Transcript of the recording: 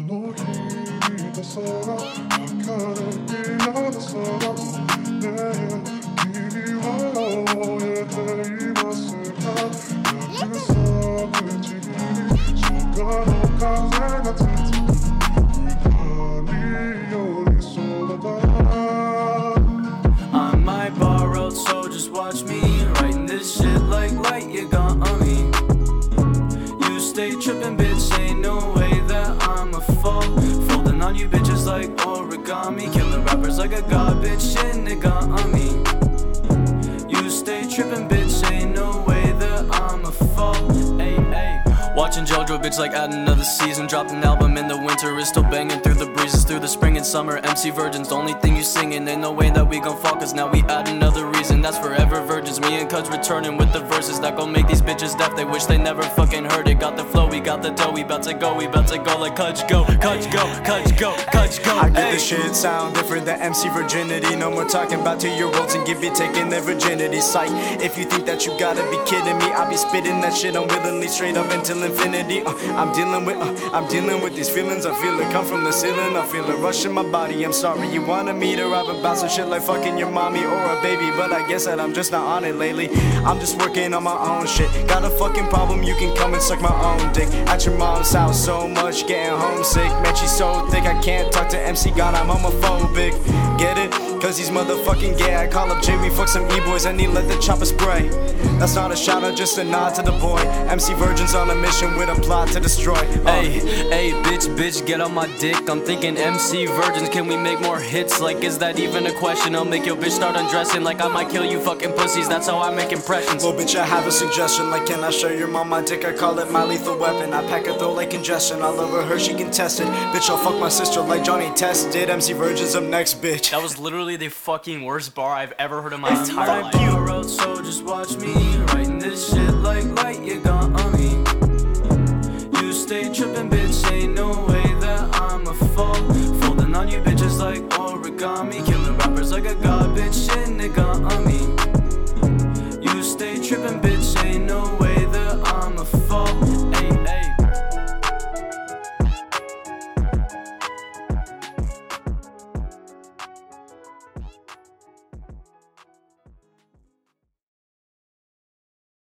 너 기다서라 아까는 비나서라 내 미워에 대입었을까 여기서 그치기 시간 없가 같은 I might borrow, so just watch me writing this shit like light, you got on me. You stay trippin', bitch, ain't no way that I'ma fall. Folding on you bitches like origami, killing rappers like a god, bitch, shit, nigga, on me. You stay trippin', bitch, ain't no way that I'ma fall. Ay, ay. Watching JoJo, bitch, like add another season. Dropped an album in the winter, is still banging through the breezes. Through the spring and summer, MC Virgins, the only thing you singing. Ain't no way that we gon' fall, cause now we add another reason. That's forever virgins, me and Cuz returning with the verses that gon' make these bitches deaf. They wish they never fucking heard it. Got the flow, we got the dough, we bout to go like Cuz go, Cuz go, Cuz go, Cuz go. I get this shit sound different than MC Virginity. No more talking about 2-year-olds and give be taking their virginity. Psych, if you think that you gotta be kidding me, I be spitting that shit unwillingly straight up until infinity. I'm dealing with these feelings. I feel it come from the ceiling. I feel it rush in my body. I'm sorry you wanted me to rap about some shit like fucking your mommy or a baby, but I guess that I'm just not on it lately. I'm just working on my own shit. Got a fucking problem, you can come and suck my own dick. At your mom's house so much, getting homesick. Man, she's so thick, I can't talk to MC God, I'm homophobic. Get it? Cause he's motherfucking gay. I call up Jimmy, fuck some E-boys, and he let the chopper spray. That's not a shout out, just a nod to the boy. MC Virgin's on a mission with a plot to destroy. Hey, hey, bitch, get on my dick. I'm thinking MC Virgins, can we make more hits? Like, is that even a question? I'll make your bitch start undressing. Like, I might kill you fucking pussies, that's how I make impressions. Well, bitch, I have a suggestion. Like, can I show your mom my dick? I call it my lethal weapon. I pack her throat like congestion. I'll over her, she can test it. Bitch, I'll fuck my sister like Johnny tested. MC Virgin's up next, bitch. That was literally the fucking worst bar I've ever heard in my entire life. I wrote, so just watch me writing this shit like light, you got on me. You stay trippin', bitch, ain't no way that I'ma fall. Folding on you bitches like origami, killing rappers like a god, bitch, shit, nigga, on me.